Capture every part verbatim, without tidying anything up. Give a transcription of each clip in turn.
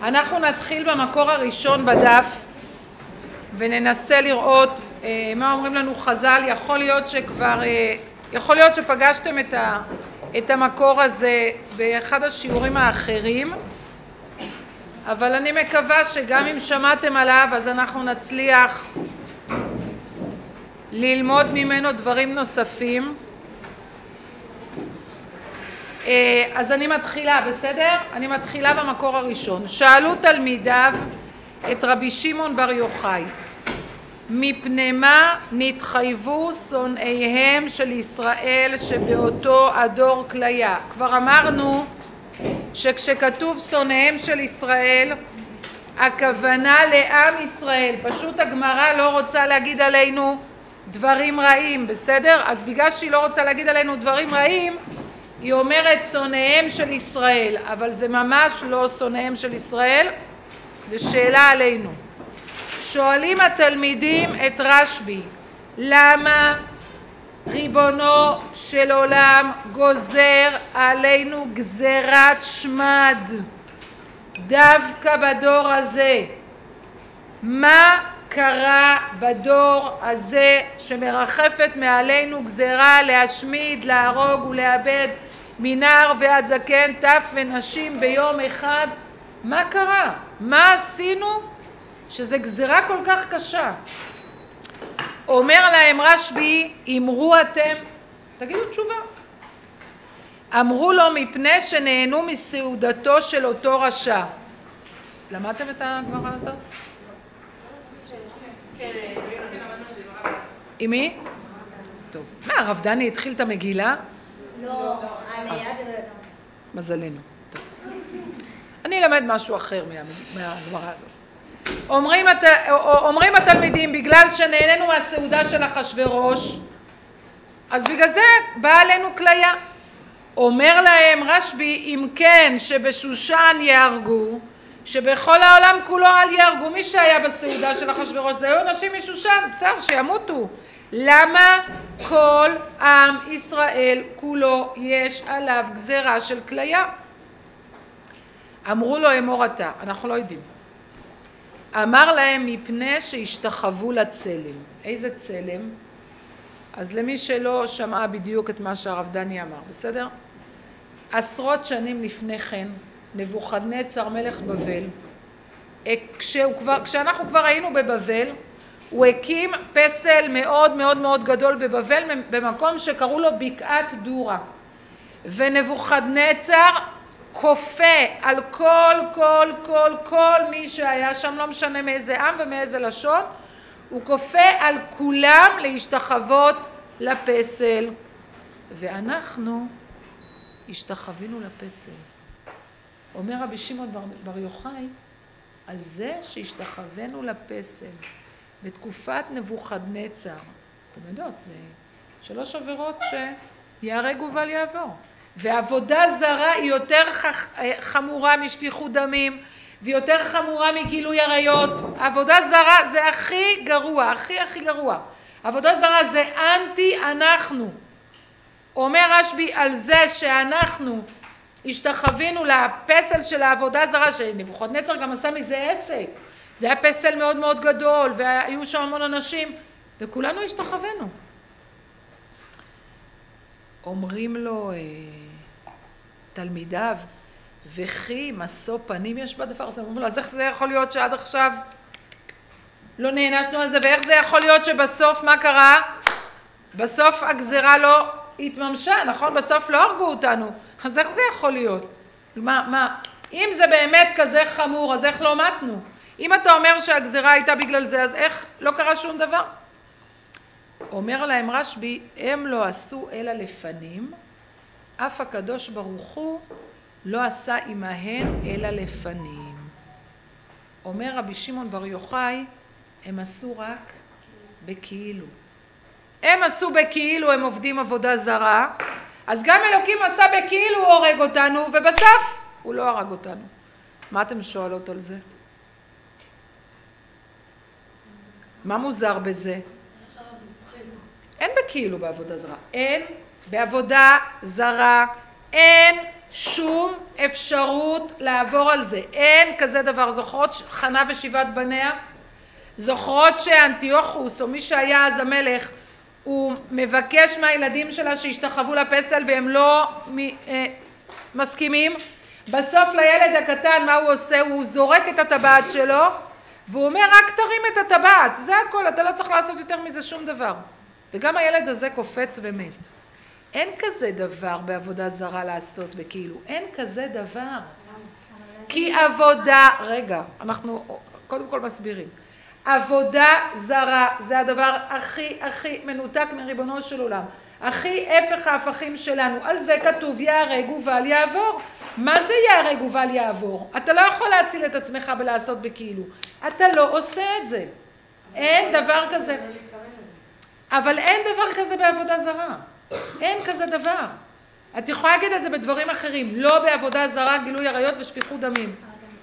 אנחנו נתחיל במקור הראשון בדף וננסה לראות אה, מה אומרים לנו חז"ל. יכול להיות שכבר, אה, יכול להיות שפגשתם את, ה, את המקור הזה באחד השיעורים האחרים, אבל אני מקווה שגם אם שמעתם עליו אז אנחנו נצליח ללמוד ממנו דברים נוספים. אז אני מתחילה, בסדר? אני מתחילה במקור הראשון. שאלו תלמידיו את רבי שמעון בר יוחאי, מפני מה נתחייבו שונאיהם של ישראל שבאותו הדור כליה? כבר אמרנו שכשכתוב שונאיהם של ישראל, הכוונה לעם ישראל. פשוט הגמרא לא רוצה להגיד עלינו דברים רעים, בסדר? אז בגלל שהיא לא רוצה להגיד עלינו דברים רעים, היא אומרת שונאיהם של ישראל, אבל זה ממש לא שונאיהם של ישראל, זה שאלה עלינו. שואלים התלמידים את רשב"י, למה ריבונו של עולם גוזר עלינו גזירת שמד דווקא בדור הזה? מה קרה בדור הזה שמרחפת מעלינו גזירה להשמיד, להרוג ולאבד מנער ועד זקן, טף ונשים ביום אחד? מה קרה? מה עשינו שזה גזירה כל כך קשה? אומר להם רשב"י, אמרו אתם, תגידו תשובה. אמרו לו, מפני שנהנו מסעודתו של אותו רשע. למדתם את הגמרא הזאת? עם מי? טוב. מה, הרב דני התחיל את המגילה? לא, על יד מזלנו. טוב. אני אלמד משהו אחר מהגמרא הזאת. אומרים, אומרים התלמידים, בגלל שנהנינו מהסעודה של אחשוורוש, אז בגלל זה בא עלינו כליה. אומר להם רשב"י, אם כן שבשושן יהרגו, שבכל העולם כולו אל יהרגו. מי שהיה בסעודה של אחשוורוש זה היו אנשים משושן, בסדר, שימותו. למה כל עם ישראל כולו יש עליו גזירה של כליה? אמרו לו, אמור אתה. אנחנו לא יודעים. אמר להם, מפני שהשתחוו לצלם. איזה צלם? אז למי שלא שמעה בדיוק את מה שהרב דני אמר, בסדר? עשרות שנים לפני כן, נבוכדנצר מלך בבל, כשהוא כבר, כשאנחנו כבר היינו בבבל, הוא הקים פסל מאוד מאוד מאוד גדול בבבל, במקום שקראו לו בקעת דורה. ונבוכדנצר כופה על כל, כל, כל, כל מי שהיה שם, לא משנה מאיזה עם ומאיזה לשון, הוא כופה על כולם להשתחוות לפסל. ואנחנו השתחווינו לפסל. אומר רבי שמעון בר יוחאי, על זה שהשתחווינו לפסל בתקופת נבוכדנצר, אתם יודעות, זה שלוש עבירות שיהרג ובל יעבור. ועבודה זרה היא יותר חמורה משפיכות דמים, ויותר חמורה מגילוי עריות. עבודה זרה זה הכי גרוע, הכי הכי גרוע. עבודה זרה זה אנטי אנחנו. אומר רשב"י, על זה שאנחנו השתחווינו לפסל של העבודה זרה, שנבוכדנצר גם עשה מזה עסק. זה היה פסל מאוד מאוד גדול, והיו שם המון אנשים, וכולנו השתחווינו. אומרים לו תלמידיו, וכי משוא פנים יש בדבר הזה? אומרים לו, אז איך זה יכול להיות שעד עכשיו לא נענשנו על זה, ואיך זה יכול להיות שבסוף מה קרה? בסוף הגזירה לא התממשה, נכון? בסוף לא הרגו אותנו. אז איך זה יכול להיות? מה, מה? אם זה באמת כזה חמור, אז איך לא מתנו? אם אתה אומר שהגזירה הייתה בגלל זה, אז איך לא קרה שום דבר? אומר להם רשב"י, הם לא עשו אלא לפנים, אף הקדוש ברוך הוא לא עשה עמהן אלא לפנים. אומר רבי שמעון בר יוחאי, הם עשו רק בכאילו. הם עשו בכאילו, הם עובדים עבודה זרה, אז גם אלוקים עשה בכאילו, הוא הורג אותנו, ובסוף הוא לא הרג אותנו. מה אתם שואלות על זה? מה מוזר בזה? אין בכאילו בעבודה זרה. אין בעבודה זרה, אין שום אפשרות לעבור על זה. אין כזה דבר. זוכרות חנה ושבעת בניה? זוכרות שאנטיוכוס, או מי שהיה אז המלך, הוא מבקש מהילדים שלה שישתחוו לפסל והם לא אה, מסכימים? בסוף לילד הקטן מה הוא עושה? הוא זורק את הטבעת שלו והוא אומר רק תרים את הטבעת, זה הכל, אתה לא צריך לעשות יותר מזה שום דבר. וגם הילד הזה קופץ ומת. אין כזה דבר בעבודה זרה לעשות בכאילו, אין כזה דבר. כי עבודה, רגע, אנחנו קודם כל מסבירים. עבודה זרה זה הדבר הכי הכי מנותק מריבונו של עולם. הכי הפך ההפכים שלנו. על זה כתוב יהרג ובל יעבור. מה זה יהרג ובל יעבור? אתה לא יכול להציל את עצמך ולעשות בכאילו. אתה לא עושה את זה. אין דבר כזה. אבל אין דבר כזה בעבודה זרה. אין כזה דבר. את יכולה להגיד את זה בדברים אחרים. לא בעבודה זרה, גילוי עריות ושפיכות דמים.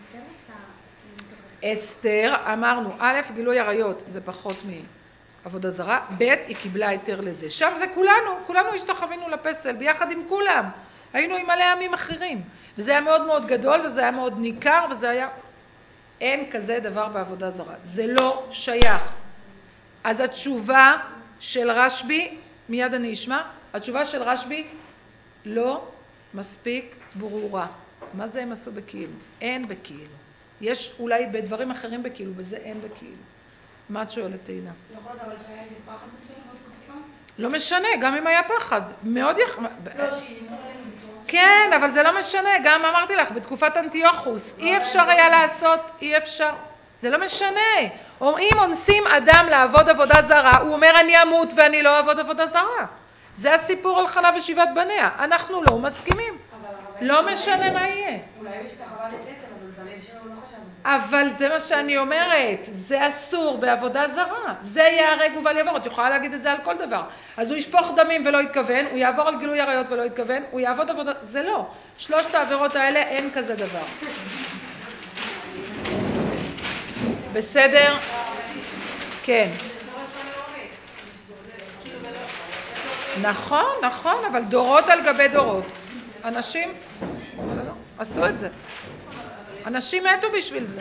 אסתר, אמרנו, א', גילוי עריות זה פחות מעבודה זרה, ב', היא קיבלה היתר לזה. שם זה כולנו, כולנו השתחווינו לפסל, ביחד עם כולם. היינו עם מלא עמים אחרים. וזה היה מאוד מאוד גדול, וזה היה מאוד ניכר, וזה היה... אין כזה דבר בעבודה זרה. זה לא שייך. אז התשובה של רשב"י, מיד אני אשמע, התשובה של רשב"י לא מספיק ברורה. מה זה הם עשו בכאילו? אין בכאילו. יש אולי בדברים אחרים בכאילו, בזה אין בכאילו. מה את שואלת, עינה? יכול להיות, אבל שהיה איזה פחד מסוים בתקופה? לא משנה, גם אם היה פחד. מאוד יח... לא, שהיא לא עלינו בצורה... כן, אבל זה לא משנה. גם אמרתי לך, בתקופת אנטיוכוס, אי אפשר היה לעשות, אי אפשר. זה לא משנה. או אם אונסים אדם לעבוד עבודה זרה, הוא אומר אני אמות ואני לא אעבוד עבודה זרה. זה הסיפור על חנה ושבעת בניה. אנחנו לא מסכימים. לא משנה מה יהיה. אולי הוא השתחווה לפסל, אבל בלב שלו הוא לא חשב את זה. אבל זה מה שאני אומרת, זה אסור בעבודה זרה. זה יהרג ובל יעבור. את יכולה להגיד את זה על כל דבר. אז הוא ישפוך דמים ולא יתכוון, הוא יעבור על גילוי עריות ולא יתכוון, הוא יעבוד עבודה... זה לא. שלושת העבירות האלה אין כזה דבר. בסדר? כן. נכון, נכון, אבל דורות על גבי דורות. אנשים, בסדר, עשו את זה. אנשים מתו בשביל זה.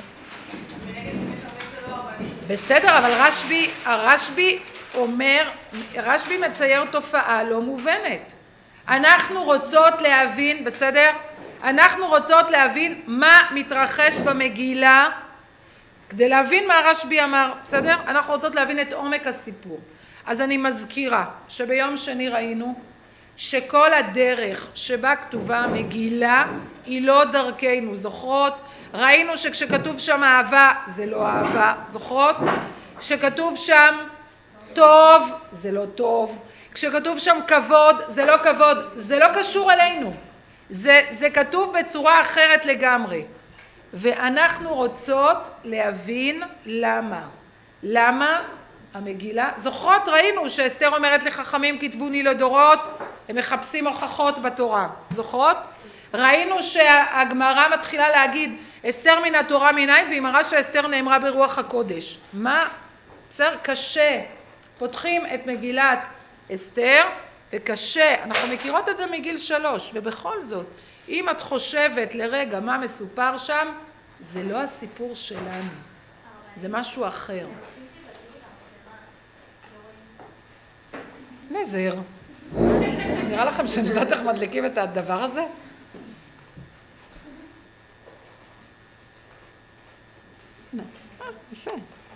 בסדר, אבל רשב"י, הרשב"י אומר, רשב"י מצייר תופעה לא מובנת. אנחנו רוצות להבין, בסדר? אנחנו רוצות להבין מה מתרחש במגילה, כדי להבין מה רשב"י אמר, בסדר? אנחנו רוצות להבין את עומק הסיפור. אז אני מזכירה שביום שני ראינו שכל הדרך שבה כתובה המגילה היא לא דרכנו, זוכרות? ראינו שכשכתוב שם אהבה זה לא אהבה, זוכרות? כשכתוב שם טוב זה לא טוב, כשכתוב שם כבוד זה לא כבוד, זה לא קשור אלינו, זה, זה כתוב בצורה אחרת לגמרי. ואנחנו רוצות להבין למה. למה המגילה? זוכרות, ראינו שאסתר אומרת לחכמים כתבוני לדורות, הם מחפשים הוכחות בתורה. זוכרות? ראינו שהגמרא מתחילה להגיד אסתר מן התורה מניין, והיא מראה שאסתר נאמרה ברוח הקודש. מה? בסדר? קשה. פותחים את מגילת אסתר, וקשה. אנחנו מכירות את זה מגיל שלוש, ובכל זאת, אם את חושבת לרגע מה מסופר שם, זה לא הסיפור שלנו. זה משהו אחר. נזר. נראה לכם שאני יודעת איך מדליקים את הדבר הזה? הנה, יפה.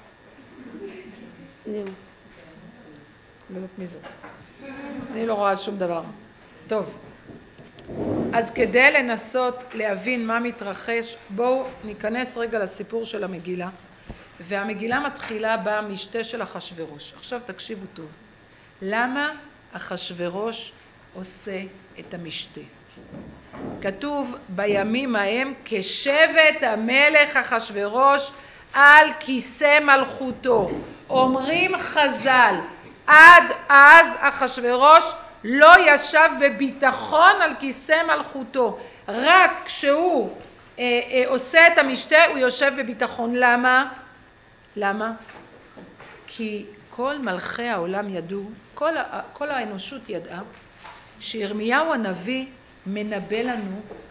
זהו. לא יודעת מי זאת. אני לא רואה שום דבר. טוב. אז כדי לנסות להבין מה מתרחש, בואו ניכנס רגע לסיפור של המגילה. והמגילה מתחילה במשתה של אחשוורוש. עכשיו תקשיבו טוב. למה אחשוורוש עושה את המשתה? כתוב בימים ההם כשבט המלך אחשוורוש על כיסא מלכותו. אומרים חז"ל, עד אז אחשוורוש לא ישב בביטחון על כיסא מלכותו. רק כשהוא אה, אה, עושה את המשתה הוא יושב בביטחון. למה? למה? כי כל מלכי העולם ידעו, כל, כל האנושות ידעה, שירמיהו הנביא מנבא לנו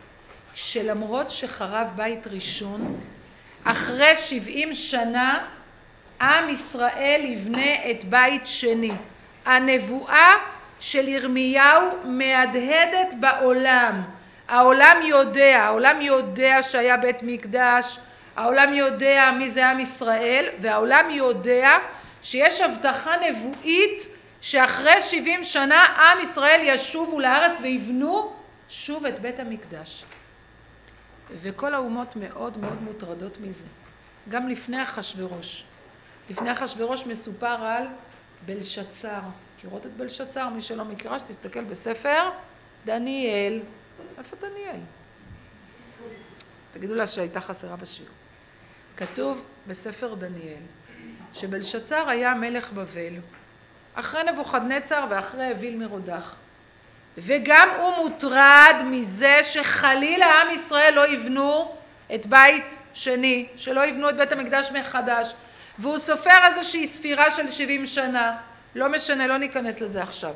שלמרות שחרב בית ראשון, אחרי שבעים שנה עם ישראל יבנה את בית שני. הנבואה של ירמיהו מהדהדת בעולם. העולם יודע, העולם יודע שהיה בית מקדש, העולם יודע מי זה עם ישראל, והעולם יודע שיש הבטחה נבואית שאחרי שבעים שנה עם ישראל ישובו לארץ ויבנו שוב את בית המקדש. וכל האומות מאוד מאוד מוטרדות מזה. גם לפני אחשוורוש. לפני אחשוורוש מסופר על בלשצר. מכירות את בלשצר? מי שלא מכירה, שתסתכל בספר דניאל. איפה דניאל? תגידו לה שהייתה חסרה בשיעור. כתוב בספר דניאל שבלשצר היה מלך בבל אחרי נבוכדנצר ואחרי אוויל מרודח, וגם הוא מוטרד מזה שחלילה עם ישראל לא יבנו את בית שני, שלא יבנו את בית המקדש מחדש, והוא סופר איזושהי ספירה של שבעים שנה, לא משנה, לא ניכנס לזה עכשיו.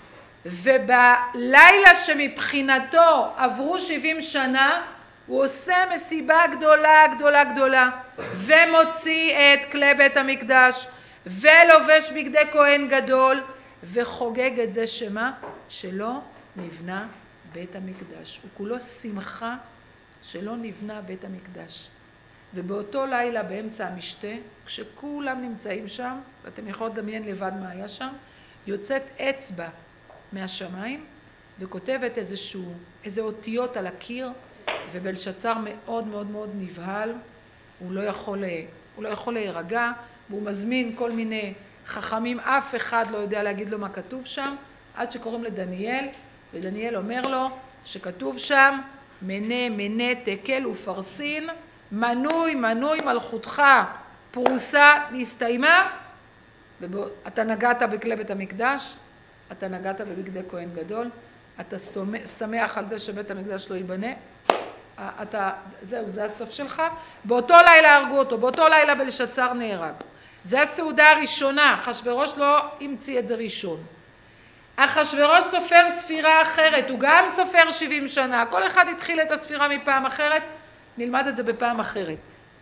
ובלילה שמבחינתו עברו שבעים שנה, הוא עושה מסיבה גדולה גדולה גדולה, ומוציא את כלי בית המקדש, ולובש בגדי כהן גדול, וחוגג את זה שמה? שלא נבנה בית המקדש. הוא כולו שמחה שלא נבנה בית המקדש. ובאותו לילה באמצע המשתה, כשכולם נמצאים שם, ואתם יכולים לדמיין לבד מה היה שם, יוצאת אצבע מהשמיים וכותבת איזשהו, איזה אותיות על הקיר, ובלשצר מאוד מאוד מאוד נבהל, הוא לא יכול, הוא לא יכול להירגע, והוא מזמין כל מיני חכמים, אף אחד לא יודע להגיד לו מה כתוב שם, עד שקוראים לדניאל, ודניאל אומר לו שכתוב שם, מנה מנה תקל ופרסין, מנוי מנוי מלכותך פרוסה נסתיימה. אתה נגעת בכלי בית המקדש, אתה נגעת בבגדי כהן גדול, אתה שמח על זה שבית המקדש לא ייבנה, אתה, זהו, זה הסוף שלך. באותו לילה הרגו אותו, באותו לילה בלשצר נהרג. זה הסעודה הראשונה, אחשוורוש לא המציא את זה ראשון. אחשוורוש סופר ספירה אחרת, הוא גם סופר שבעים שנה, כל אחד התחיל את הספירה מפעם אחרת, נלמד את זה בפעם אחרת.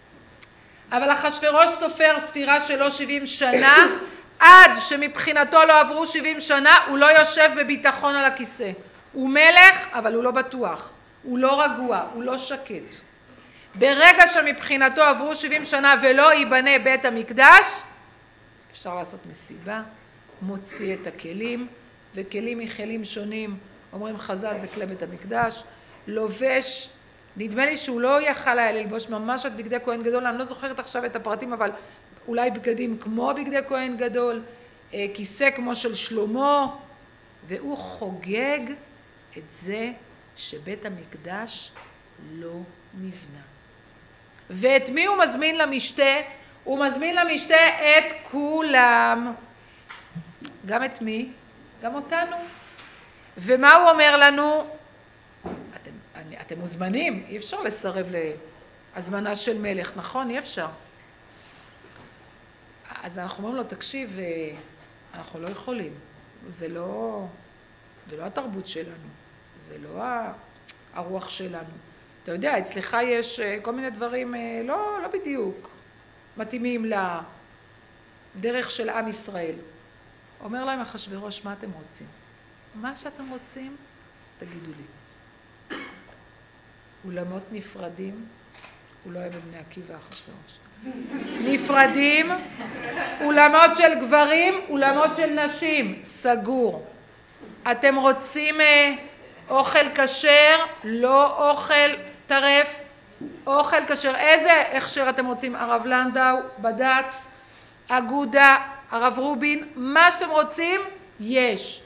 אבל אחשוורוש סופר ספירה שלו שבעים שנה, עד שמבחינתו לא עברו שבעים שנה, הוא לא יושב בביטחון על הכיסא. הוא מלך, אבל הוא לא בטוח, הוא לא רגוע, הוא לא שקט. ברגע שמבחינתו עברו שבעים שנה ולא ייבנה בית המקדש, אפשר לעשות מסיבה, מוציא את הכלים, וכלים מכלים שונים, אומרים חז"ל זה כלי בית המקדש, לובש, נדמה לי שהוא לא יכל היה ללבוש ממש את בגדי כהן גדול, אני לא זוכרת עכשיו את הפרטים, אבל אולי בגדים כמו בגדי כהן גדול, כיסא כמו של שלמה, והוא חוגג את זה שבית המקדש לא נבנה. ואת מי הוא מזמין למשתה? הוא מזמין למשתה את כולם. גם את מי? גם אותנו. ומה הוא אומר לנו? אתם, אני, אתם מוזמנים, אי אפשר לסרב להזמנה של מלך, נכון? אי אפשר. אז אנחנו אומרים לו, תקשיב, אנחנו לא יכולים. זה לא, זה לא התרבות שלנו. זה לא הרוח שלנו. אתה יודע, אצלך יש כל מיני דברים לא, לא בדיוק מתאימים לדרך של עם ישראל. אומר להם אחשוורוש, מה אתם רוצים? מה שאתם רוצים, תגידו לי. אולמות נפרדים, הוא לא היה בבני עקיבא אחשוורוש. נפרדים, אולמות של גברים, אולמות של נשים, סגור. אתם רוצים אוכל כשר, לא אוכל טרף, אוכל כשר. איזה הכשר אתם רוצים? הרב לנדאו, בד"ץ, אגודה, הרב רובין, מה שאתם רוצים, יש.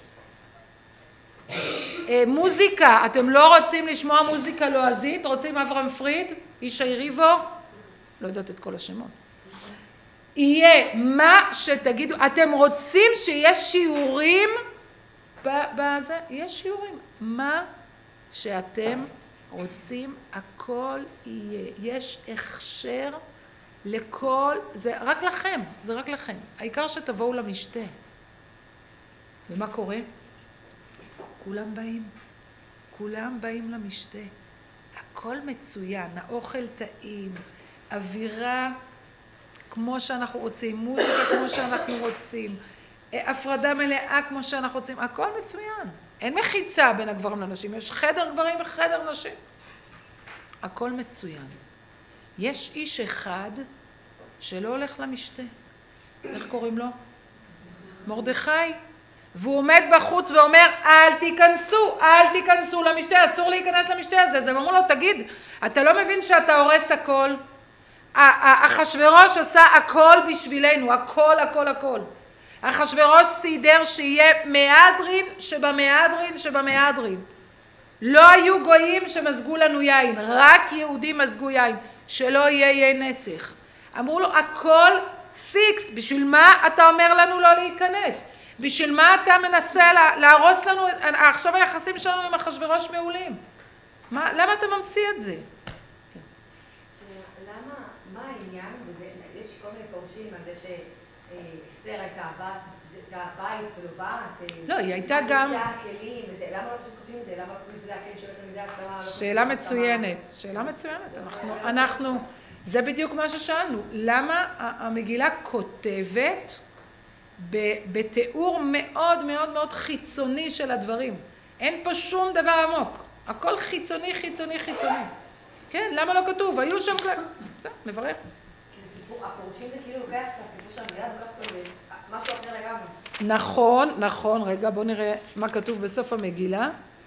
מוזיקה, אתם לא רוצים לשמוע מוזיקה לועזית? רוצים אברהם פריד, ישי ריבו? לא יודעת את כל השמות. יהיה מה שתגידו, אתם רוצים שיש שיעורים? בזה, יש שיעורים. מה שאתם רוצים, הכל יהיה. יש הכשר לכל, זה רק לכם, זה רק לכם. העיקר שתבואו למשתה. ומה קורה? כולם באים, כולם באים למשתה. הכל מצוין, האוכל טעים, אווירה כמו שאנחנו רוצים, מוזיקה כמו שאנחנו רוצים, הפרדה מלאה כמו שאנחנו רוצים, הכל מצוין. אין מחיצה בין הגברים לנשים, יש חדר גברים וחדר נשים. הכל מצוין. יש איש אחד שלא הולך למשתה. איך קוראים לו? מרדכי. והוא עומד בחוץ ואומר, אל תיכנסו, אל תיכנסו למשתה, אסור להיכנס למשתה הזה. אז הם אמרו לו, תגיד, אתה לא מבין שאתה הורס הכל? אחשוורוש עשה הכל בשבילנו, הכל, הכל, הכל. אחשוורוש סידר שיהיה מהדרין שבמהדרין שבמהדרין. לא היו גויים שמזגו לנו יין, רק יהודים מזגו יין, שלא יהיה יין נסך. אמרו לו, הכל פיקס, בשביל מה אתה אומר לנו לא להיכנס? בשביל מה אתה מנסה להרוס לנו, עכשיו היחסים שלנו עם אחשוורוש מעולים. מה, למה אתה ממציא את זה? למה, מה העניין, יש כל מיני פירושים על זה שאסתר הייתה הבת, שהבית ולא בת, לא, היא הייתה גם... זה הכלים, למה לא פשוט כותבים את זה? למה לא כותבים שזה הכלים של תלמידי הסתמה? שאלה מצוינת, שאלה מצוינת. אנחנו, אנחנו, זה בדיוק מה ששאלנו. למה המגילה כותבת בתיאור מאוד מאוד מאוד חיצוני של הדברים? אין פה שום דבר עמוק. הכל חיצוני, חיצוני, חיצוני. כן, למה לא כתוב? היו שם כלל... בסדר, נברך. הפירושים זה כאילו לוקח את הסיפור של המגילה, לוקח אותו משהו אחר לגמרי. נכון, נכון. רגע, בואו נראה מה כתוב בסוף המגילה.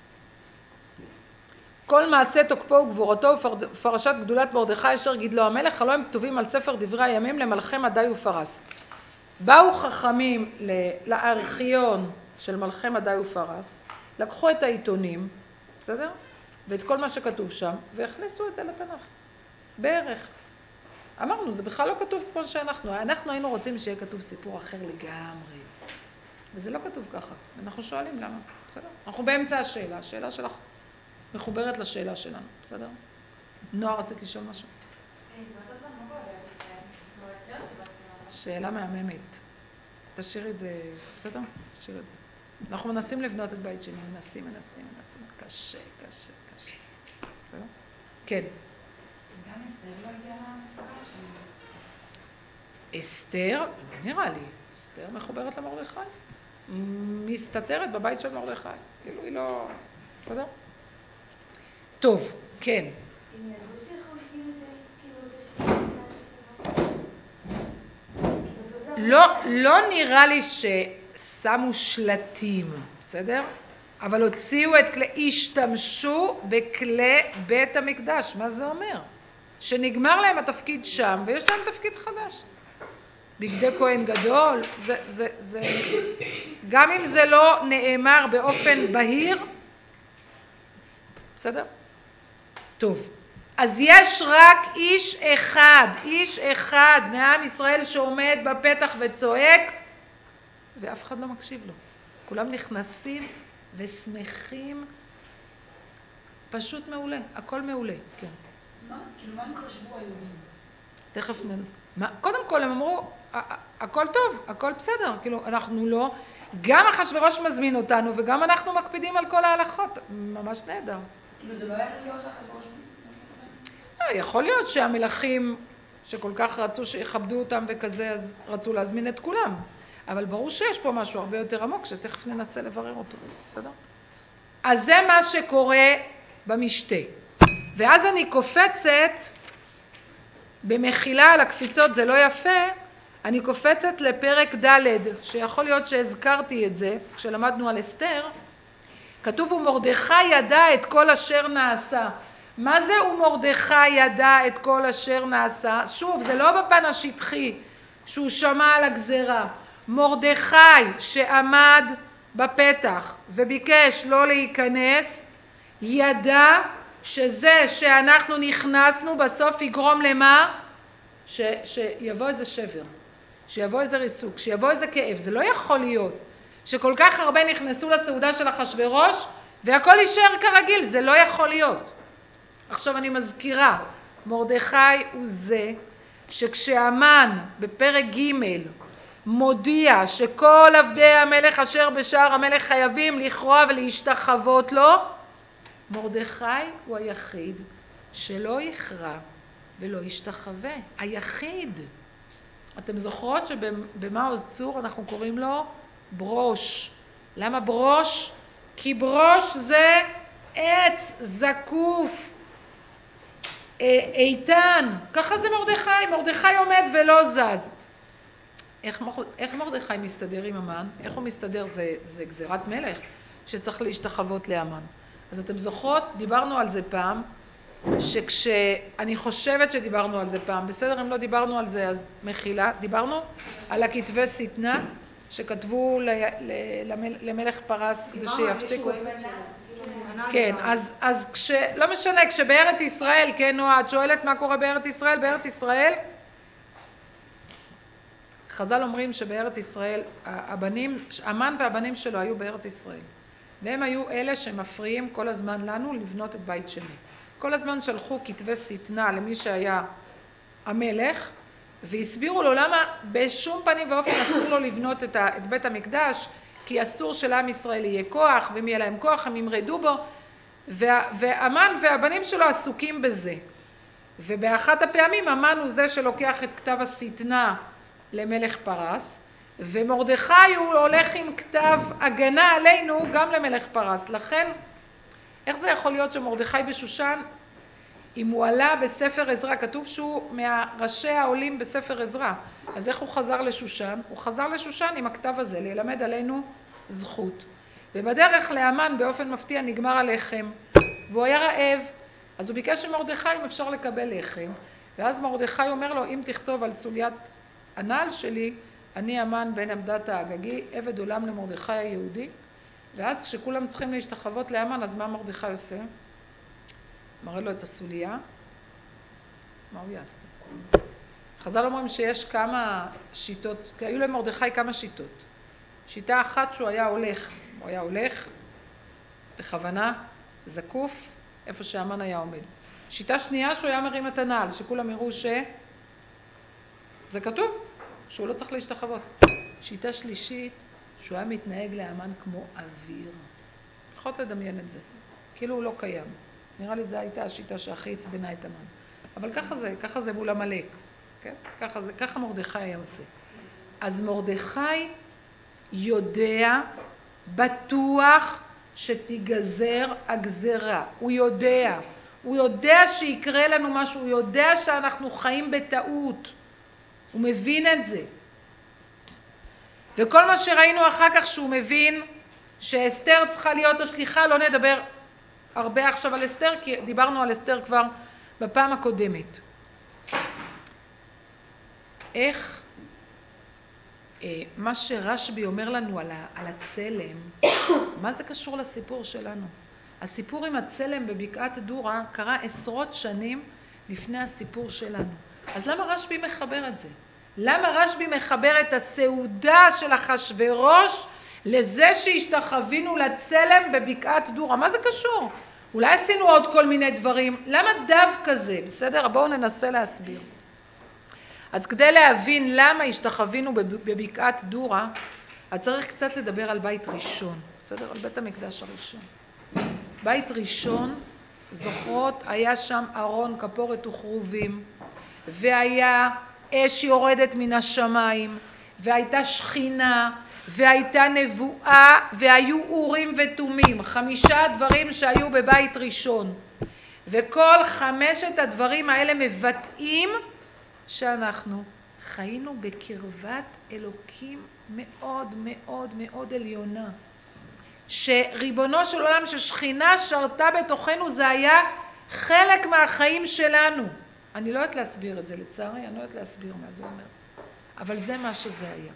כל מעשה תוקפו וגבורתו ופרשת גדולת מרדכי אשר גידלו המלך, הלוא הם כתובים על ספר דברי הימים למלכי מדי ופרס. באו חכמים לארכיון של מלכי מדי ופרס, לקחו את העיתונים, בסדר? ואת כל מה שכתוב שם, והכניסו את זה לתנ"ך. בערך. אמרנו, זה בכלל לא כתוב כמו שאנחנו. אנחנו היינו רוצים שיהיה כתוב סיפור אחר לגמרי. וזה לא כתוב ככה. אנחנו שואלים למה. בסדר? אנחנו באמצע השאלה. השאלה שלך מחוברת לשאלה שלנו. בסדר? נועה, רצית לשאול משהו? שאלה מהממת. תשאירי את זה, בסדר? תשאירי את זה. אנחנו מנסים לבנות את בית שני. מנסים, מנסים, מנסים. קשה, קשה, קשה. בסדר? כן. גם אסתר לא הגיעה למסגר שלי. אסתר? לא נראה לי. אסתר מחוברת למרדכי. מסתתרת בבית של מרדכי. כאילו היא לא... בסדר? טוב, כן. אם ידעו שחולקים את זה, כאילו זה שזה... לא, לא נראה לי ששמו שלטים, בסדר? אבל הוציאו את כלי, השתמשו בכלי בית המקדש. מה זה אומר? שנגמר להם התפקיד שם ויש להם תפקיד חדש. בגדי כהן גדול, זה, זה, זה, גם אם זה לא נאמר באופן בהיר, בסדר? טוב, אז יש רק איש אחד, איש אחד מעם ישראל שעומד בפתח וצועק, ואף אחד לא מקשיב לו. כולם נכנסים ושמחים, פשוט מעולה, הכל מעולה, כן. מה? כאילו מה הם חשבו היהודים? תכף נ... מה? קודם כל הם אמרו, הכל טוב, הכל בסדר, כאילו אנחנו לא, גם אחשוורוש מזמין אותנו וגם אנחנו מקפידים על כל ההלכות, ממש נהדר. כאילו זה לא היה מוזר שאחשוורוש... לא, יכול להיות שהמלכים שכל כך רצו שיכבדו אותם וכזה, אז רצו להזמין את כולם, אבל ברור שיש פה משהו הרבה יותר עמוק שתכף ננסה לברר אותו, בסדר? אז זה מה שקורה במשתה, ואז אני קופצת במחילה על הקפיצות, זה לא יפה, אני קופצת לפרק ד' שיכול להיות שהזכרתי את זה כשלמדנו על אסתר. כתוב ומרדכי ידע את כל אשר נעשה. מה זה ומרדכי ידע את כל אשר נעשה? שוב, זה לא בפן השטחי שהוא שמע על הגזרה. מרדכי שעמד בפתח וביקש לא להיכנס, ידע שזה שאנחנו נכנסנו בסוף יגרום למה? ש, שיבוא איזה שבר, שיבוא איזה ריסוק, שיבוא איזה כאב. זה לא יכול להיות שכל כך הרבה נכנסו לסעודה של אחשוורוש והכל יישאר כרגיל, זה לא יכול להיות. עכשיו אני מזכירה, מרדכי הוא זה שכשהמן בפרק ג' מודיע שכל עבדי המלך אשר בשער המלך חייבים לכרוע ולהשתחוות לו, מרדכי הוא היחיד שלא יכרע ולא ישתחווה. היחיד. אתם זוכרות שבמה עוז צור אנחנו קוראים לו ברוש. למה ברוש? כי ברוש זה עץ זקוף, איתן. ככה זה מרדכי. מרדכי עומד ולא זז. איך, איך מרדכי מסתדר עם המן? איך הוא מסתדר? זה, זה גזירת מלך שצריך להשתחוות לאמן. אז אתם זוכרות, דיברנו על זה פעם, שכשאני חושבת שדיברנו על זה פעם, בסדר, אם לא דיברנו על זה, אז מחילה, דיברנו על הכתבי שטנה שכתבו ל, ל, למל, למלך פרס כדי שיפסיקו. כן, אז, אז כש, לא משנה, כשבארץ ישראל, כן, נועה, את שואלת מה קורה בארץ ישראל? בארץ ישראל, חז"ל אומרים שבארץ ישראל, הבנים, המן והבנים שלו היו בארץ ישראל. והם היו אלה שמפריעים כל הזמן לנו לבנות את בית שני. כל הזמן שלחו כתבי שטנה למי שהיה המלך, והסבירו לו למה בשום פנים ואופן אסור לו לבנות את, ה, את בית המקדש, כי אסור שלעם ישראל יהיה כוח, ואם יהיה להם כוח הם ימרדו בו, והמן והבנים שלו עסוקים בזה. ובאחת הפעמים המן הוא זה שלוקח את כתב השטנה למלך פרס, ומרדכי הוא הולך עם כתב הגנה עלינו גם למלך פרס. לכן, איך זה יכול להיות שמרדכי בשושן, אם הוא עלה בספר עזרא, כתוב שהוא מהראשי העולים בספר עזרא, אז איך הוא חזר לשושן? הוא חזר לשושן עם הכתב הזה, ללמד עלינו זכות. ובדרך לאמן באופן מפתיע נגמר הלחם, והוא היה רעב, אז הוא ביקש ממרדכי אם אפשר לקבל לחם, ואז מרדכי אומר לו, אם תכתוב על סוליית הנעל שלי, אני המן בן עמדת האגגי, עבד עולם למרדכי היהודי. ואז כשכולם צריכים להשתחוות לאמן, אז מה מרדכי עושה? מראה לו את הסוליה. מה הוא יעשה? חז"ל אומרים שיש כמה שיטות, כי היו למרדכי כמה שיטות. שיטה אחת שהוא היה הולך, הוא היה הולך בכוונה, זקוף, איפה שהמן היה עומד. שיטה שנייה שהוא היה מרים את הנעל, שכולם יראו ש... זה כתוב, שהוא לא צריך להשתחוות. שיטה שלישית, שהוא היה מתנהג לאמן כמו אוויר. יכולת לדמיין את זה. כאילו הוא לא קיים. נראה לי זו הייתה השיטה שהכי עצבנה את המן. אבל ככה זה, ככה זה מול עמלק. כן? ככה זה, ככה מרדכי היה עושה. אז מרדכי יודע, בטוח, שתיגזר הגזרה. הוא יודע. הוא יודע שיקרה לנו משהו. הוא יודע שאנחנו חיים בטעות. הוא מבין את זה. וכל מה שראינו אחר כך שהוא מבין שאסתר צריכה להיות השליחה, לא נדבר הרבה עכשיו על אסתר, כי דיברנו על אסתר כבר בפעם הקודמת. איך אה, מה שרשב"י אומר לנו על, ה, על הצלם, מה זה קשור לסיפור שלנו? הסיפור עם הצלם בבקעת דורה קרה עשרות שנים לפני הסיפור שלנו. אז למה רשב"י מחבר את זה? למה רשב"י מחבר את הסעודה של אחשוורוש לזה שהשתחווינו לצלם בבקעת דורה? מה זה קשור? אולי עשינו עוד כל מיני דברים. למה דווקא זה? בסדר? בואו ננסה להסביר. אז כדי להבין למה השתחווינו בבקעת דורה, אז צריך קצת לדבר על בית ראשון. בסדר? על בית המקדש הראשון. בית ראשון, זוכרות, היה שם ארון כפורת וכרובים, והיה אש יורדת מן השמיים, והייתה שכינה, והייתה נבואה, והיו אורים ותומים. חמישה דברים שהיו בבית ראשון. וכל חמשת הדברים האלה מבטאים שאנחנו חיינו בקרבת אלוקים מאוד מאוד מאוד עליונה. שריבונו של עולם, ששכינה שרתה בתוכנו, זה היה חלק מהחיים שלנו. אני לא יודעת להסביר את זה לצערי, אני לא יודעת להסביר מה זה אומר. אבל זה מה שזה היה.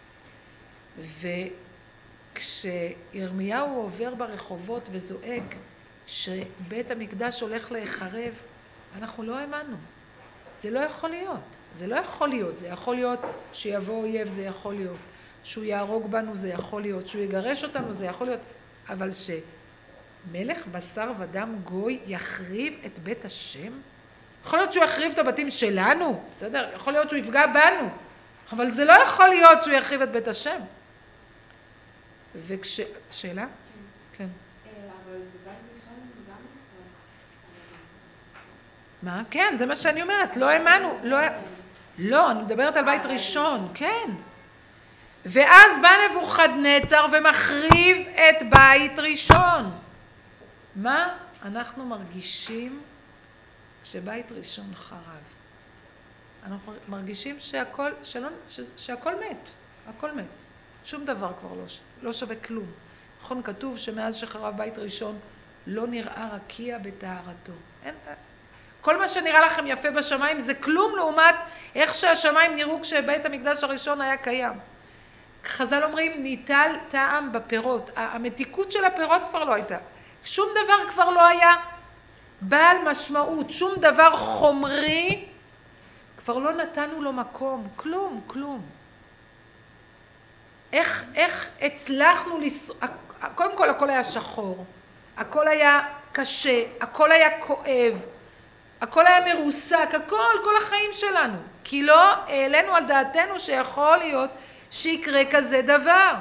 וכשירמיהו עובר ברחובות וזועק שבית המקדש הולך להיחרב, אנחנו לא האמנו. זה לא יכול להיות. זה לא יכול להיות. זה יכול להיות שיבוא אויב, זה יכול להיות. שהוא יהרוג בנו, זה יכול להיות. שהוא יגרש אותנו, זה יכול להיות. אבל שמלך בשר ודם גוי יחריב את בית השם? יכול להיות שהוא יחריב את הבתים שלנו, בסדר? יכול להיות שהוא יפגע בנו. אבל זה לא יכול להיות שהוא יחריב את בית השם. וכש... שאלה? כן. אבל בבית ראשון גם מה? כן, זה מה שאני אומרת, לא האמנו, לא, לא, אני מדברת על בית ראשון, כן. ואז בא נבוכדנצר ומחריב את בית ראשון. מה אנחנו מרגישים כשבית ראשון חרב? אנחנו מרגישים שהכל, שלא, ש, שהכל מת, הכל מת. שום דבר כבר לא, לא שווה כלום. נכון, כתוב שמאז שחרב בית ראשון לא נראה רקיע בטהרתו. אין, כל מה שנראה לכם יפה בשמיים זה כלום לעומת איך שהשמיים נראו כשבית המקדש הראשון היה קיים. חז"ל אומרים ניטל טעם בפירות, המתיקות של הפירות כבר לא הייתה. שום דבר כבר לא היה בעל משמעות, שום דבר חומרי, כבר לא נתנו לו מקום, כלום, כלום. איך, איך הצלחנו, לס... קודם כל הכל היה שחור, הכל היה קשה, הכל היה כואב, הכל היה מרוסק, הכל, כל החיים שלנו. כי לא העלינו על דעתנו שיכול להיות שיקרה כזה דבר.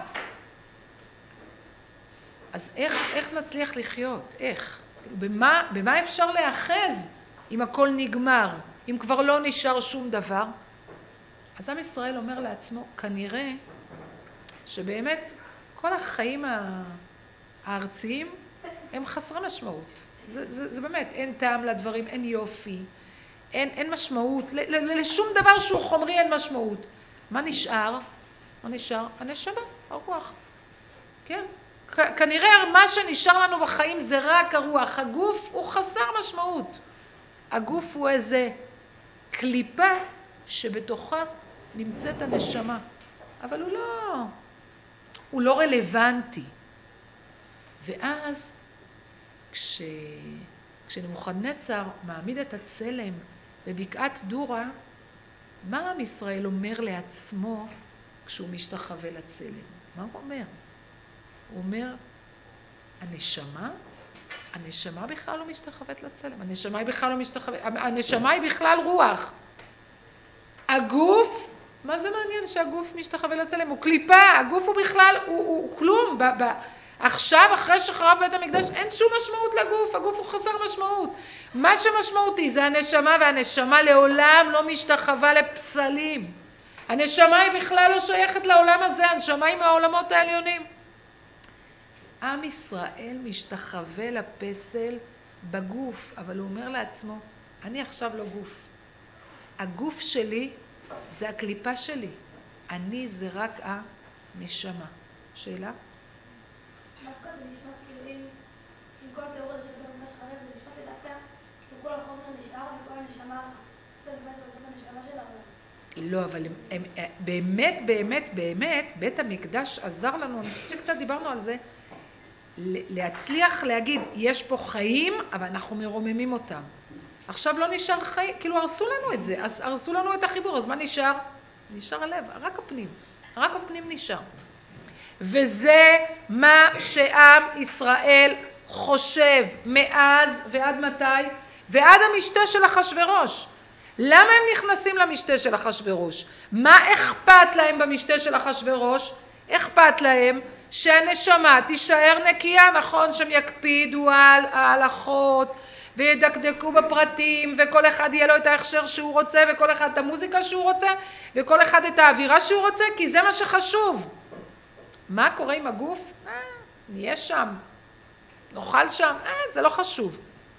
אז איך, איך נצליח לחיות? איך? במה, במה אפשר להאחז אם הכל נגמר, אם כבר לא נשאר שום דבר? אז עם ישראל אומר לעצמו, כנראה שבאמת כל החיים הארציים הם חסרי משמעות. זה, זה, זה באמת, אין טעם לדברים, אין יופי, אין, אין משמעות, ל, ל, לשום דבר שהוא חומרי אין משמעות. מה נשאר? מה נשאר? הנשמה, הרוח. כן? כ- כנראה מה שנשאר לנו בחיים זה רק הרוח. הגוף הוא חסר משמעות. הגוף הוא איזה קליפה שבתוכה נמצאת הנשמה. אבל הוא לא, הוא לא רלוונטי. ואז כש, כשנבוכדנצר מעמיד את הצלם בבקעת דורה, מה עם ישראל אומר לעצמו כשהוא משתחווה לצלם? מה הוא אומר? הוא אומר, הנשמה? הנשמה בכלל לא משתחוות לצלם. הנשמה היא בכלל לא משתחוות, הנשמה היא בכלל רוח. הגוף, מה זה מעניין שהגוף משתחווה לצלם? הוא קליפה, הגוף הוא בכלל, הוא, הוא, הוא כלום. ב, ב, עכשיו, אחרי שחרב בית המקדש, אין שום משמעות לגוף, הגוף הוא חסר משמעות. מה שמשמעותי זה הנשמה, והנשמה לעולם לא משתחווה לפסלים. הנשמה היא בכלל לא שייכת לעולם הזה, הנשמה היא מהעולמות העליונים. עם ישראל משתחווה לפסל בגוף, אבל הוא אומר לעצמו, אני עכשיו לא גוף. הגוף שלי זה הקליפה שלי. אני זה רק הנשמה. שאלה? דווקא זה נשמע כאילו אם, עם כל התיאור הזה של בית המקדש חרב, זה נשמע שדווקא כאילו כל החומר נשאר וכל הנשמה, בית המקדש זה בסוף הנשמה של העולם. לא, אבל הם, הם, באמת, באמת, באמת, בית המקדש עזר לנו, אני חושבת שקצת דיברנו על זה, להצליח להגיד, יש פה חיים, אבל אנחנו מרוממים אותם. עכשיו לא נשאר חיים, כאילו הרסו לנו את זה, אז הרסו לנו את החיבור, אז מה נשאר? נשאר הלב, רק הפנים, רק הפנים נשאר. וזה מה שעם ישראל חושב מאז ועד מתי? ועד המשתה של אחשוורוש. למה הם נכנסים למשתה של אחשוורוש? מה אכפת להם במשתה של אחשוורוש? אכפת להם שהנשמה תישאר נקייה, נכון? שהם יקפידו על ההלכות וידקדקו בפרטים, וכל אחד יהיה לו את ההכשר שהוא רוצה, וכל אחד את המוזיקה שהוא רוצה, וכל אחד את האווירה שהוא רוצה, כי זה מה שחשוב. מה קורה עם הגוף? אה, נהיה שם, נאכל שם, אה, זה לא חשוב.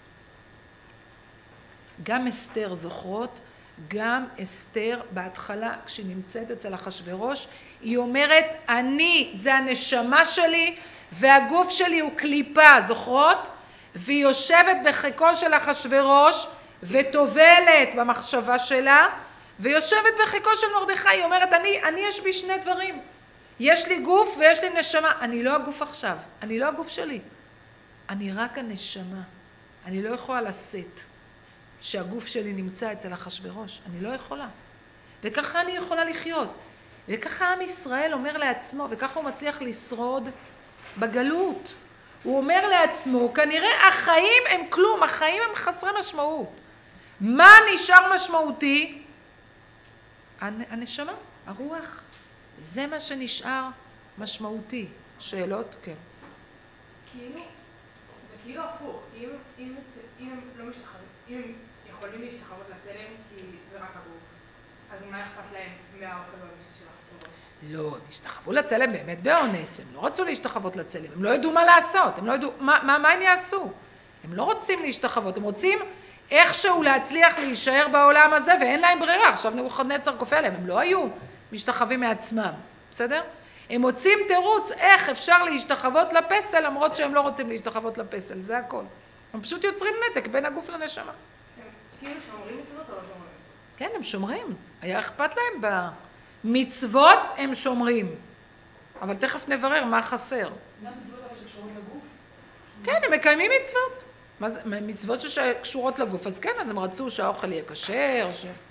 גם אסתר, זוכרות? גם אסתר בהתחלה כשהיא נמצאת אצל אחשוורוש, היא אומרת, אני זה הנשמה שלי והגוף שלי הוא קליפה, זוכרות? והיא יושבת בחיקו של אחשוורוש וטובלת במחשבה שלה, ויושבת בחיקו של מרדכי, היא אומרת, אני, אני יש בי שני דברים. יש לי גוף ויש לי נשמה. אני לא הגוף עכשיו, אני לא הגוף שלי. אני רק הנשמה. אני לא יכולה לשאת שהגוף שלי נמצא אצל אחשוורוש. אני לא יכולה. וככה אני יכולה לחיות. וככה עם ישראל אומר לעצמו, וככה הוא מצליח לשרוד בגלות. הוא אומר לעצמו, כנראה החיים הם כלום, החיים הם חסרי משמעות. מה נשאר משמעותי? הנשמה, הרוח. זה מה שנשאר משמעותי. שאלות? כן. כאילו, זה כאילו הפוך. אם, אם, אם הם לא משתחררים, אם הם יכולים להשתחוות לצלם כי זה רק הגוף. אז מה אכפת להם מהאוכל והמישהו של אחשוורוש? לא, הם השתחוו לצלם באמת באונס, הם לא רצו להשתחוות לצלם, הם לא ידעו מה לעשות, הם לא ידעו, מה, מה, מה הם יעשו? הם לא רוצים להשתחוות, הם רוצים איכשהו להצליח להישאר בעולם הזה, ואין להם ברירה, עכשיו נבוכדנצר כופה עליהם, הם לא היו משתחווים מעצמם, בסדר? הם מוצאים תירוץ איך אפשר להשתחוות לפסל, למרות שהם לא רוצים להשתחוות לפסל, זה הכל. הם פשוט יוצרים נתק בין הגוף לנשמה. הם כאילו שומרים מצוות או לא שומרים? כן, הם שומרים. היה אכפת להם במצוות, הם שומרים. אבל תכף נברר מה חסר. גם מצוות אבל שקשורות לגוף? כן, הם מקיימים מצוות. מה זה, מצוות שקשורות לגוף. אז כן, אז הם רצו שהאוכל יהיה כשר,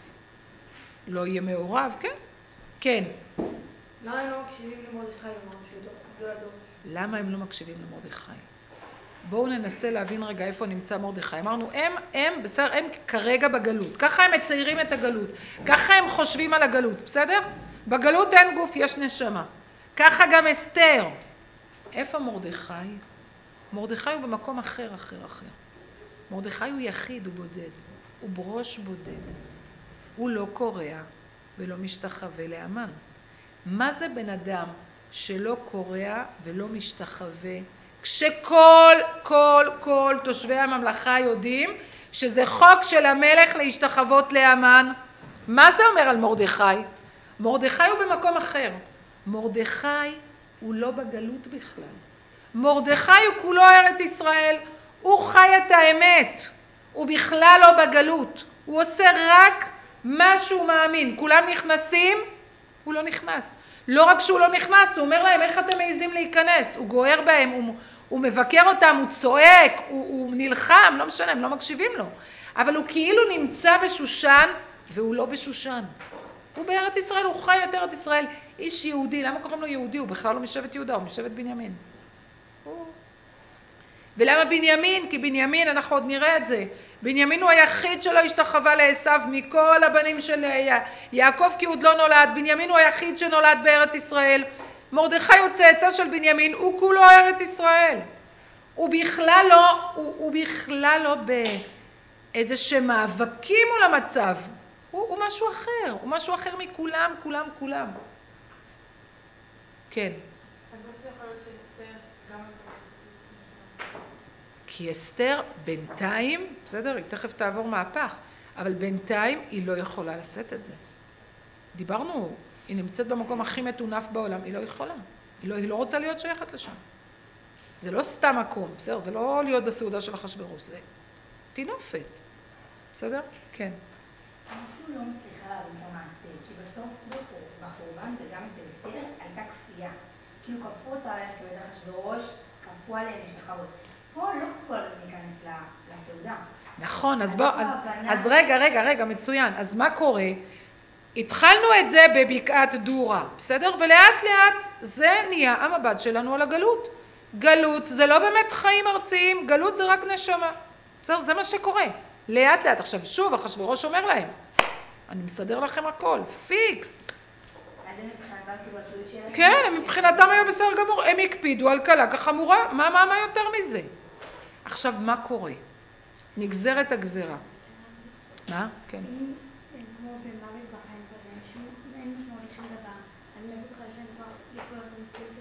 שלא יהיה מעורב, כן? כן. למה הם לא מקשיבים למרדכי למרות שהוא גדול הדור? למה הם לא מקשיבים למרדכי? בואו ננסה להבין רגע איפה נמצא מרדכי. אמרנו, הם, הם, בסדר, הם כרגע בגלות. ככה הם מציירים את הגלות. ככה הם חושבים על הגלות, בסדר? בגלות אין גוף, יש נשמה. ככה גם אסתר. איפה מרדכי? מרדכי הוא במקום אחר, אחר, אחר. מרדכי הוא יחיד, הוא בודד. הוא בראש בודד. הוא לא קורע ולא משתחווה להמן. מה זה בן אדם שלא קורע ולא משתחווה, כשכל, כל, כל תושבי הממלכה יודעים שזה חוק של המלך להשתחוות להמן? מה זה אומר על מרדכי? מרדכי הוא במקום אחר. מרדכי הוא לא בגלות בכלל. מרדכי הוא כולו ארץ ישראל. הוא חי את האמת. הוא בכלל לא בגלות. הוא עושה רק מה שהוא מאמין. כולם נכנסים, הוא לא נכנס. לא רק שהוא לא נכנס, הוא אומר להם, איך אתם מעיזים להיכנס? הוא גוער בהם, הוא, הוא מבקר אותם, הוא צועק, הוא, הוא נלחם, לא משנה, הם לא מקשיבים לו. אבל הוא כאילו נמצא בשושן, והוא לא בשושן. הוא בארץ ישראל, הוא חי את ארץ ישראל. איש יהודי, למה קוראים לו יהודי? הוא בכלל לא משבט יהודה, הוא משבט בנימין. הוא... ולמה בנימין? כי בנימין, אנחנו עוד נראה את זה. בנימין הוא היחיד שלא השתחווה לעשיו מכל הבנים של יעקב, כי הוא עוד לא נולד. בנימין הוא היחיד שנולד בארץ ישראל. מרדכי הוא צאצא של בנימין, הוא כולו ארץ ישראל. הוא בכלל לא, הוא, הוא בכלל לא באיזה שמאבקים מול המצב. הוא, הוא משהו אחר, הוא משהו אחר מכולם, כולם, כולם. כן. אז איך זה יכול להיות שאסתר גם לא תופסת? כי אסתר בינתיים, בסדר, היא תכף תעבור מהפך, אבל בינתיים היא לא יכולה לשאת את זה. דיברנו, היא נמצאת במקום הכי מטונף בעולם, היא לא יכולה. היא לא, היא לא רוצה להיות שייכת לשם. זה לא סתם מקום, בסדר? זה לא להיות בסעודה של אחשוורוש, זה תינופת. בסדר? כן. אנחנו לא מצליחה להבין את המעשה, כי בסוף בחורבן וגם אצל אסתר הייתה כפייה. כאילו כפו אותה עליהם כבית אחשוורוש, כפו עליהם להשתחוות. פה לא כפו עליהם להיכנס לסעודה. נכון, אז בוא, אז, אז רגע, רגע, רגע, מצוין. אז מה קורה? התחלנו את זה בבקעת דורה, בסדר? ולאט לאט זה נהיה המבט שלנו על הגלות. גלות זה לא באמת חיים ארציים, גלות זה רק נשמה. בסדר? זה מה שקורה. לאט לאט. עכשיו שוב, אחשוורוש אומר להם, אני מסדר לכם הכל, פיקס. אז הם מבחינתם כאילו עשו את שלהם? כן, הם מבחינתם היו בסדר גמור, הם הקפידו על קלה כחמורה, מה, מה, מה יותר מזה? עכשיו, מה קורה? נגזרת הגזרה. מה? כן. אם הם כמו במוות בחיים כזה, אין משמעות לשום דבר, אני לא בטוחה שהם כבר יקרו לך במציאות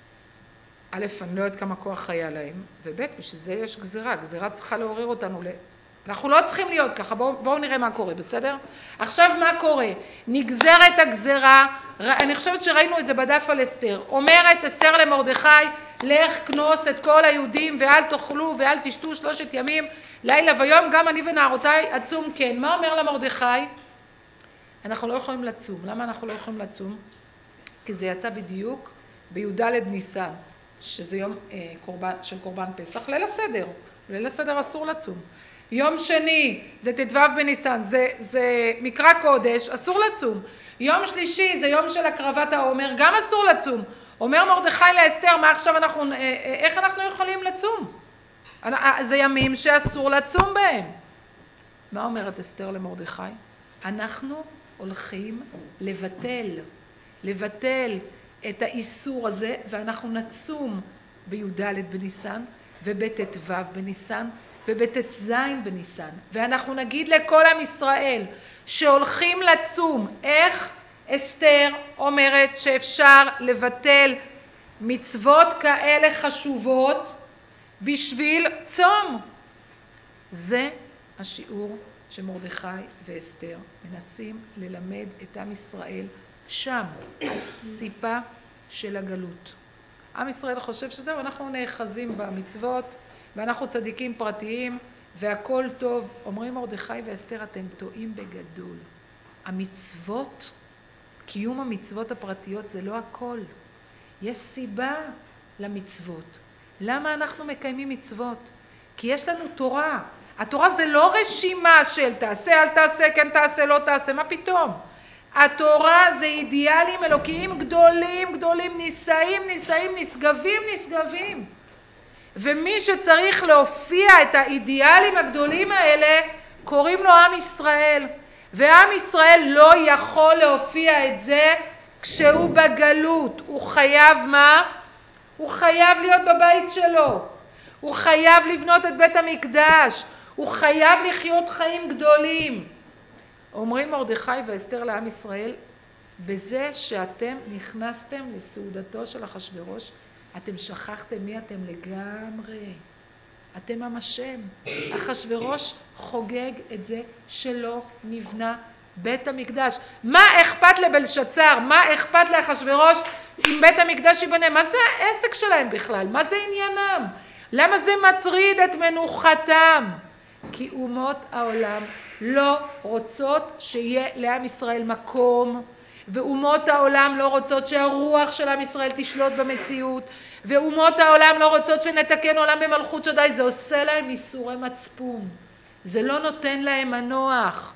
הזאת. א', אני לא יודעת כמה כוח היה להם, וב', בשביל זה יש גזרה, גזרה צריכה לעורר אותנו ל... אנחנו לא צריכים להיות ככה, בואו, בואו נראה מה קורה, בסדר? עכשיו מה קורה? נגזרת הגזרה, אני חושבת שראינו את זה בדף על אסתר, אומרת אסתר למרדכי, לך כנוס את כל היהודים ואל תאכלו ואל תשתו שלושת ימים, לילה ויום, גם אני ונערותיי עצום כן. מה אומר למרדכי? אנחנו לא יכולים לצום. למה אנחנו לא יכולים לצום? כי זה יצא בדיוק בי"ד ניסן, שזה יום אה, קורבן, של קורבן פסח, ליל הסדר. ליל הסדר אסור לצום. יום שני זה ט"ו בניסן, זה, זה מקרא קודש, אסור לצום. יום שלישי זה יום של הקרבת העומר, גם אסור לצום. אומר מרדכי לאסתר, מה עכשיו אנחנו, איך אנחנו יכולים לצום? זה ימים שאסור לצום בהם. מה אומרת אסתר למרדכי? אנחנו הולכים לבטל, לבטל את האיסור הזה, ואנחנו נצום בי"ד בניסן ובט"ו בניסן, ובט"ז בניסן, ואנחנו נגיד לכל עם ישראל שהולכים לצום. איך? אסתר אומרת שאפשר לבטל מצוות כאלה חשובות בשביל צום. זה השיעור שמרדכי ואסתר מנסים ללמד את עם ישראל שם, סיפה של הגלות. עם ישראל חושב שזהו, אנחנו נאחזים במצוות ואנחנו צדיקים פרטיים והכל טוב. אומרים מרדכי ואסתר, אתם טועים בגדול. המצוות, קיום המצוות הפרטיות זה לא הכל. יש סיבה למצוות. למה אנחנו מקיימים מצוות? כי יש לנו תורה. התורה זה לא רשימה של תעשה, אל תעשה, כן תעשה, לא תעשה, מה פתאום? התורה זה אידיאלים אלוקיים גדולים, גדולים, נישאים, נישאים, נשגבים, נשגבים. ומי שצריך להופיע את האידיאלים הגדולים האלה, קוראים לו עם ישראל. ועם ישראל לא יכול להופיע את זה כשהוא בגלות. הוא חייב מה? הוא חייב להיות בבית שלו. הוא חייב לבנות את בית המקדש. הוא חייב לחיות חיים גדולים. אומרים מרדכי ואסתר לעם ישראל, בזה שאתם נכנסתם לסעודתו של אחשוורוש, אתם שכחתם מי אתם לגמרי. אתם עם השם. אחשוורוש חוגג את זה שלא נבנה בית המקדש. מה אכפת לבלשצר? מה אכפת לאחשוורוש אם בית המקדש ייבנה? מה זה העסק שלהם בכלל? מה זה עניינם? למה זה מטריד את מנוחתם? כי אומות העולם לא רוצות שיהיה לעם ישראל מקום, ואומות העולם לא רוצות שהרוח של עם ישראל תשלוט במציאות, ואומות העולם לא רוצות שנתקן עולם במלכות שדי. זה עושה להם ייסורי מצפון, זה לא נותן להם מנוח.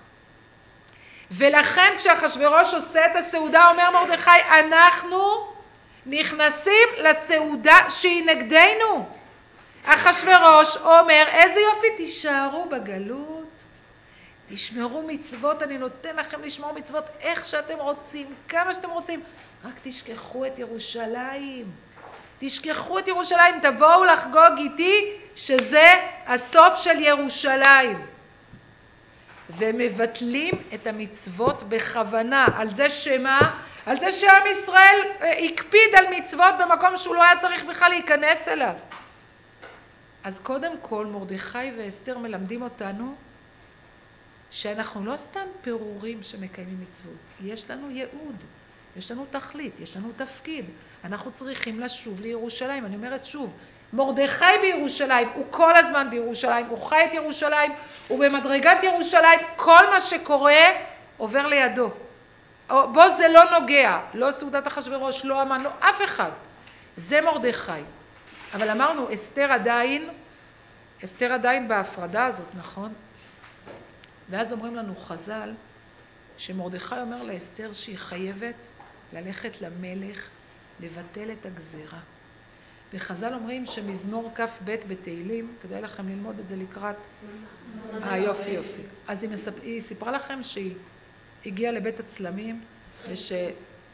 ולכן כשאחשוורוש עושה את הסעודה, אומר מרדכי, אנחנו נכנסים לסעודה שהיא נגדנו. אחשוורוש אומר, איזה יופי, תישארו בגלות, תשמרו מצוות, אני נותן לכם לשמור מצוות איך שאתם רוצים, כמה שאתם רוצים, רק תשכחו את ירושלים. תשכחו את ירושלים, תבואו לחגוג איתי שזה הסוף של ירושלים. ומבטלים את המצוות בכוונה, על זה שמה? על זה שעם ישראל הקפיד על מצוות במקום שהוא לא היה צריך בכלל להיכנס אליו. אז קודם כל מרדכי ואסתר מלמדים אותנו שאנחנו לא סתם פירורים שמקיימים מצוות. יש לנו ייעוד, יש לנו תכלית, יש לנו תפקיד. אנחנו צריכים לשוב לירושלים. אני אומרת שוב, מרדכי בירושלים, הוא כל הזמן בירושלים, הוא חי את ירושלים, הוא במדרגת ירושלים, כל מה שקורה עובר לידו. בו זה לא נוגע, לא סעודת אחשוורוש, לא המן, לא אף אחד. זה מרדכי. אבל אמרנו, אסתר עדיין, אסתר עדיין בהפרדה הזאת, נכון? ואז אומרים לנו חז"ל, שמרדכי אומר לאסתר שהיא חייבת ללכת למלך, לבטל את הגזירה. וחז"ל אומרים שמזמור כף ב' בתהילים, כדאי לכם ללמוד את זה לקראת, אה יופי יופי. אז היא, מספ... היא סיפרה לכם שהיא הגיעה לבית הצלמים, ושרוח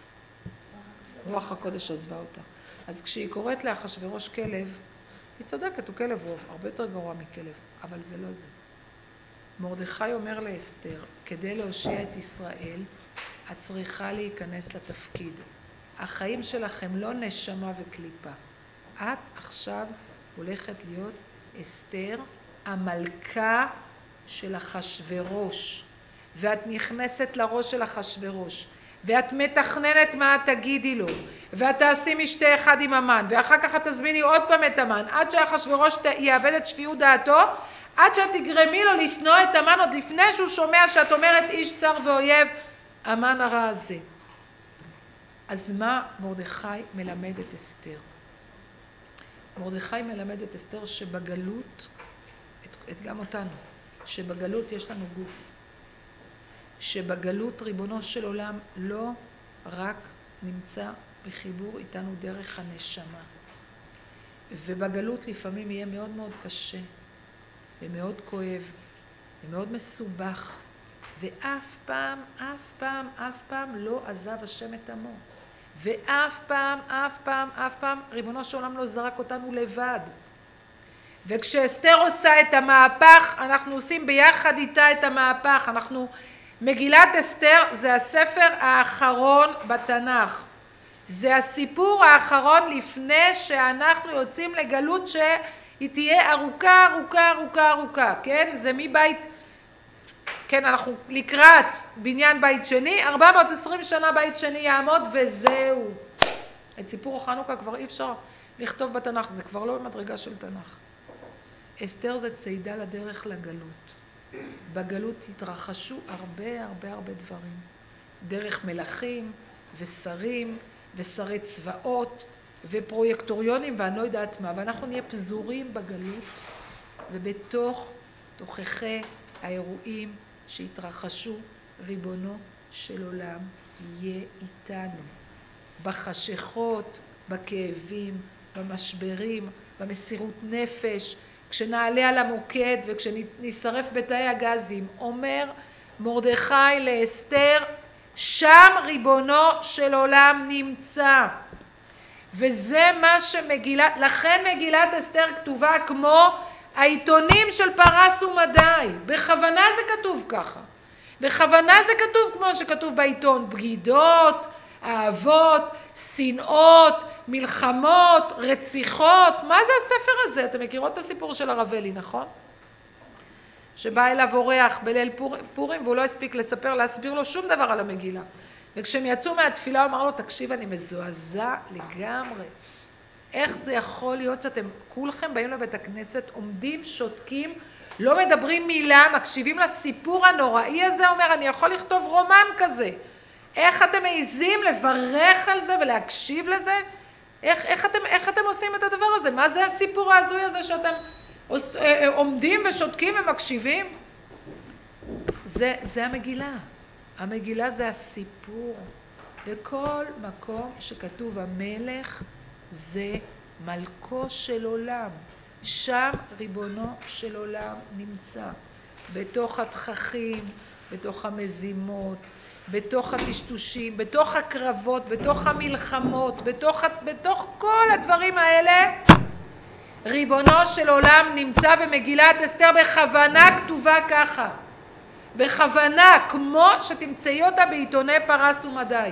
הקודש עזבה אותה. אז כשהיא קוראת לאחשוורוש כלב, היא צודקת, הוא כלב רוב, הרבה יותר גרוע מכלב, אבל זה לא זה. מרדכי אומר לאסתר, כדי להושיע את ישראל, את צריכה להיכנס לתפקיד. החיים שלכם לא נשמה וקליפה. את עכשיו הולכת להיות אסתר, המלכה של אחשוורוש. ואת נכנסת לראש של אחשוורוש. ואת מתכננת מה את תגידי לו. ואת תעשי משתה אחד עם המן. ואחר כך את תזמיני עוד פעם את המן. עד שאחשוורוש יאבד את שפיות דעתו. עד שאת תגרמי לו לשנוא את המן עוד לפני שהוא שומע שאת אומרת איש צר ואויב. המן הרע הזה. אז מה מרדכי מלמד את אסתר? מרדכי מלמד את אסתר שבגלות, את, את גם אותנו, שבגלות יש לנו גוף. שבגלות ריבונו של עולם לא רק נמצא בחיבור איתנו דרך הנשמה. ובגלות לפעמים יהיה מאוד מאוד קשה, ומאוד כואב, ומאוד מסובך, ואף פעם, אף פעם, אף פעם לא עזב השם את עמו. ואף פעם, אף פעם, אף פעם, ריבונו של עולם לא זרק אותנו לבד. וכשאסתר עושה את המהפך, אנחנו עושים ביחד איתה את המהפך. אנחנו, מגילת אסתר זה הספר האחרון בתנ"ך. זה הסיפור האחרון לפני שאנחנו יוצאים לגלות שהיא תהיה ארוכה, ארוכה, ארוכה, ארוכה, כן? זה מבית, כן, אנחנו לקראת בניין בית שני, ארבע מאות ועשרים שנה בית שני יעמוד וזהו. את סיפור החנוכה כבר אי אפשר לכתוב בתנ"ך, זה כבר לא במדרגה של תנ"ך. אסתר זה צידה לדרך לגלות. בגלות התרחשו הרבה הרבה הרבה דברים. דרך מלכים ושרים ושרי צבאות ופרויקטוריונים ואני לא יודעת מה, ואנחנו נהיה פזורים בגלות, ובתוך תוככי האירועים שהתרחשו, ריבונו של עולם יהיה איתנו. בחשכות, בכאבים, במשברים, במסירות נפש, כשנעלה על המוקד וכשנשרף בתאי הגזים, אומר מרדכי לאסתר, שם ריבונו של עולם נמצא. וזה מה שמגילת, לכן מגילת אסתר כתובה כמו העיתונים של פרס ומדי. בכוונה זה כתוב ככה. בכוונה זה כתוב כמו שכתוב בעיתון, בגידות, אהבות, שנאות, מלחמות, רציחות. מה זה הספר הזה? אתם מכירות את הסיפור של הרב אלי, נכון? שבא אליו אורח בליל פור, פורים והוא לא הספיק לספר, להסביר לו שום דבר על המגילה. וכשהם יצאו מהתפילה הוא אמר לו, תקשיב, אני מזועזע לגמרי. איך זה יכול להיות שאתם כולכם באים לבית הכנסת, עומדים, שותקים, לא מדברים מילה, מקשיבים לסיפור הנוראי הזה? אומר, אני יכול לכתוב רומן כזה. איך אתם מעיזים לברך על זה ולהקשיב לזה? איך, איך, אתם, איך אתם עושים את הדבר הזה? מה זה הסיפור ההזוי הזה שאתם עומדים ושותקים ומקשיבים? זה, זה המגילה. המגילה זה הסיפור. בכל מקום שכתוב המלך זה מלכו של עולם. שם ריבונו של עולם נמצא. בתוך התככים, בתוך המזימות, בתוך הטשטושים, בתוך הקרבות, בתוך המלחמות, בתוך, בתוך כל הדברים האלה, ריבונו של עולם נמצא. במגילת אסתר בכוונה כתובה ככה. בכוונה, כמו שתמצאי אותה בעיתוני פרס ומדי.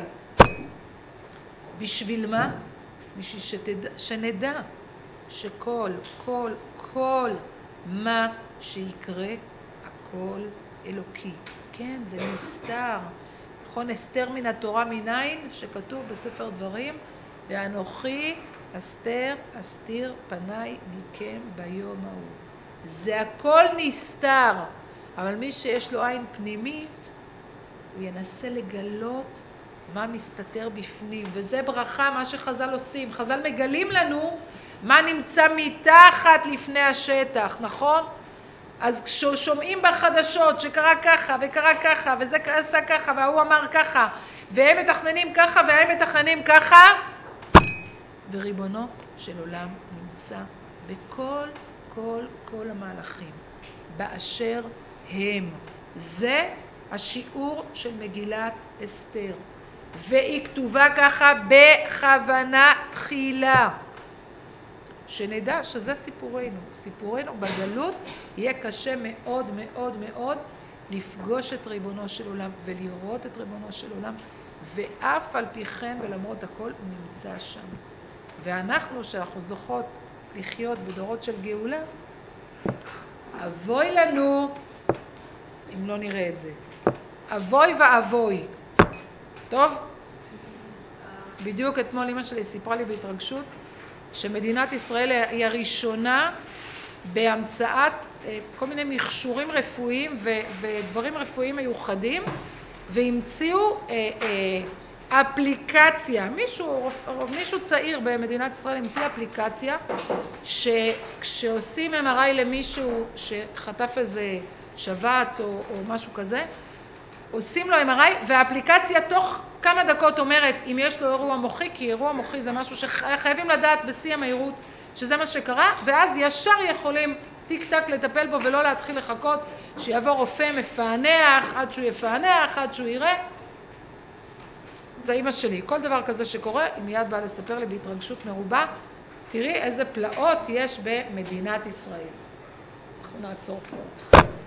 בשביל מה? בשביל שתדע, שנדע שכל, כל, כל מה שיקרה, הכל אלוקי. כן, זה נסתר. נכון, אסתר מן התורה מניין, שכתוב בספר דברים, ואנוכי אסתר אסתיר פניי מכם ביום ההוא. זה הכל נסתר. אבל מי שיש לו עין פנימית, הוא ינסה לגלות מה מסתתר בפנים. וזה ברכה, מה שחז"ל עושים. חז"ל מגלים לנו מה נמצא מתחת לפני השטח, נכון? אז כששומעים בחדשות שקרה ככה וקרה ככה וזה עשה ככה והוא אמר ככה והם מתכננים ככה והם מתכננים ככה, וריבונו של עולם נמצא בכל כל כל המהלכים באשר הם. זה השיעור של מגילת אסתר, והיא כתובה ככה בכוונה תחילה, שנדע שזה סיפורנו. סיפורנו בגלות יהיה קשה מאוד מאוד מאוד לפגוש את ריבונו של עולם ולראות את ריבונו של עולם, ואף על פי כן ולמרות הכל הוא נמצא שם. ואנחנו שאנחנו זוכות לחיות בדורות של גאולה, אבוי לנו אם לא נראה את זה. אבוי ואבוי. טוב? בדיוק אתמול אמא שלי סיפרה לי בהתרגשות שמדינת ישראל היא הראשונה בהמצאת כל מיני מכשורים רפואיים ודברים רפואיים מיוחדים, והמציאו אפליקציה. מישהו, מישהו צעיר במדינת ישראל המציא אפליקציה שכשעושים אם אר איי למישהו שחטף איזה שבץ או, או משהו כזה, עושים לו אם אר איי, והאפליקציה תוך כמה דקות אומרת אם יש לו אירוע מוחי, כי אירוע מוחי זה משהו שחייבים לדעת בשיא המהירות שזה מה שקרה, ואז ישר יכולים טיק טק לטפל בו ולא להתחיל לחכות שיעבור רופא מפענח עד שהוא יפענח, עד שהוא יראה. זה אמא שלי, כל דבר כזה שקורה היא מיד באה לספר לי בהתרגשות מרובה תראי איזה פלאות יש במדינת ישראל. אנחנו נעצור פה.